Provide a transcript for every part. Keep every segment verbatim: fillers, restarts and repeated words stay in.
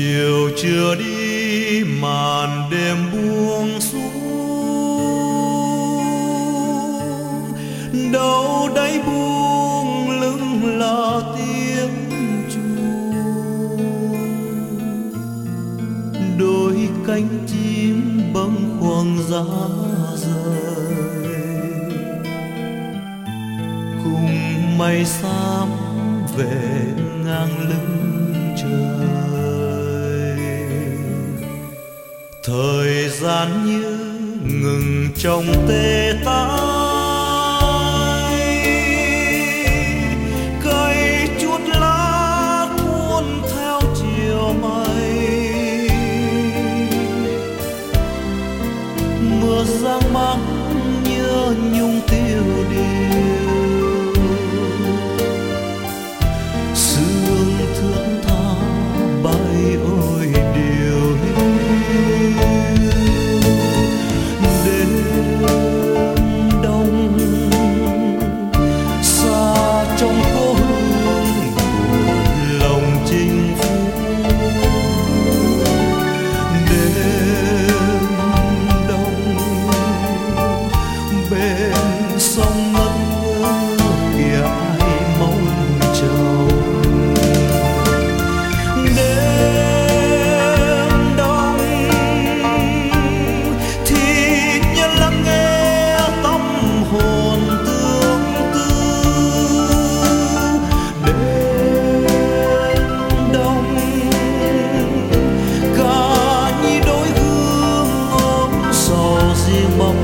chiều chưa đi màn đêm buông xuống, đâu đây buông lưng là tiếng chuông. Đôi cánh chim bâng khuâng giá rời, cùng mây xám về ngang lưng trời. Thời gian như ngừng trong tê tái, cây chuốt lá cuốn theo chiều mây. Mưa giăng mắc nhớ nhung tiêu điều, sương thướt tha bay ôi điều hiu. Đêm đông xa trong cố hương buồn lòng chinh phục. Đêm đông bên sông ngất ngơ kìa ai mong trầu. Đêm đông thì nhân lắng nghe tâm hồn tương tư. Đêm đông cả nhi đôi gương ôm sầu riêng bóng.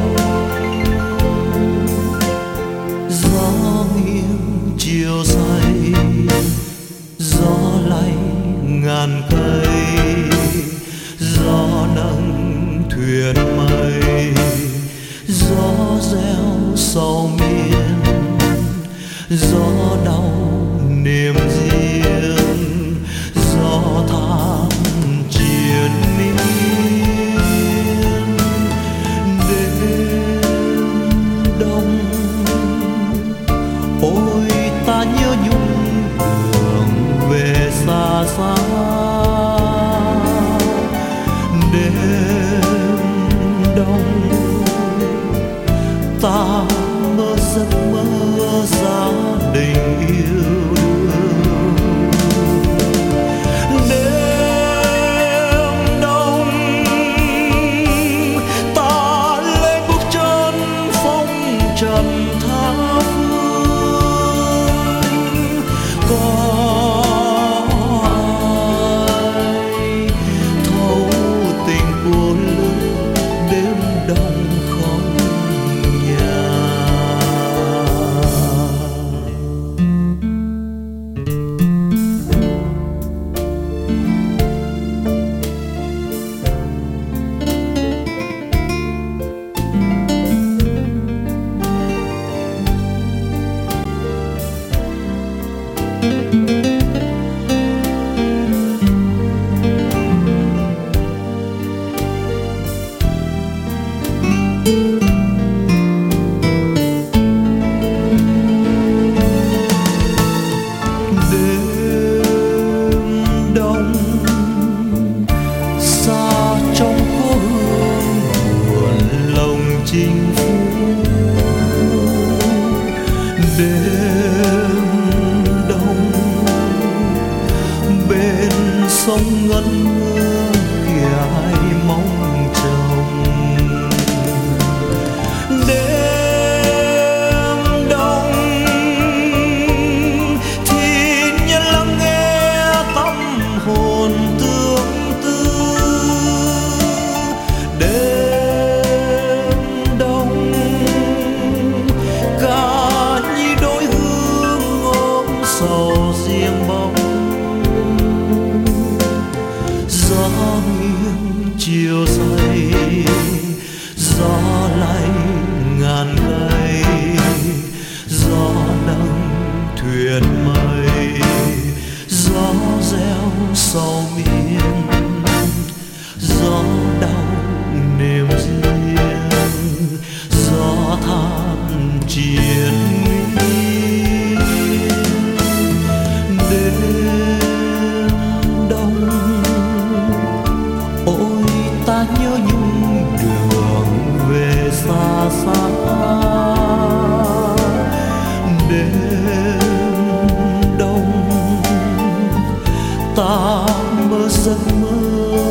Gió nghiêng chiều say, gió lay ngàn cây, gió nâng thuyền mây, gió reo sầu miên, gió đau niềm riêng, gió than triền miên. Đêm đông ôi ta nhớ nhung đường về xa xa. Đêm đông ta mơ giấc mơ gia đình yêu đương. Đêm đông ta lên bước chân phong trần tha phương. Có ai thấu tình buồn lưng đêm đông không nhà. Đêm đông xa trong cố hương buồn lòng chinh phục. Đêm đông bên sông ngân mưa kìa ai mong trông. Đêm đông thì nhân lắng nghe tâm hồn tương tư. Đêm đông cả nhi đôi hương ôm sầu riêng bóng. Gió nghiêng chiều xa,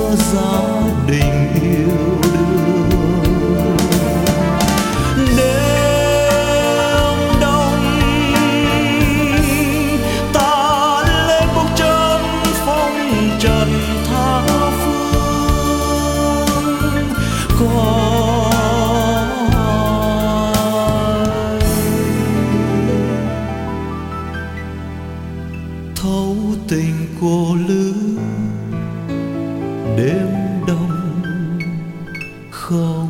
gia đình yêu đương. Đêm đông ta lên bước chân phong trần tha phương, có thấu tình cô lữ đêm đông không